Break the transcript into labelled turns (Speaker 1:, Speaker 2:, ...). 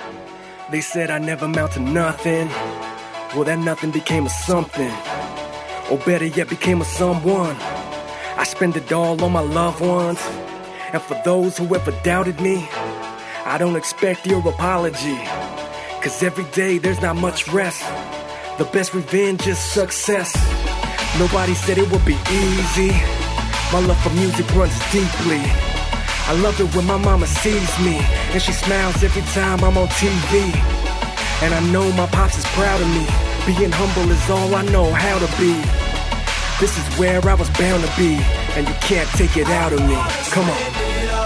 Speaker 1: They said I never amount to nothing. Well, that nothing became a something. Or better yet, became a someone. I spend it all on my loved ones. And for those who ever doubted me, I don't expect your apology. Cause every day there's not much rest. The best revenge is success. Nobody said it would be easy. My love for music runs deeply. I love it when my mama sees me, and she smiles every time I'm on TV. And I know my pops is proud of me. Being humble is all I know how to be. This is where I was bound to be, and you can't take it out of me. Come on.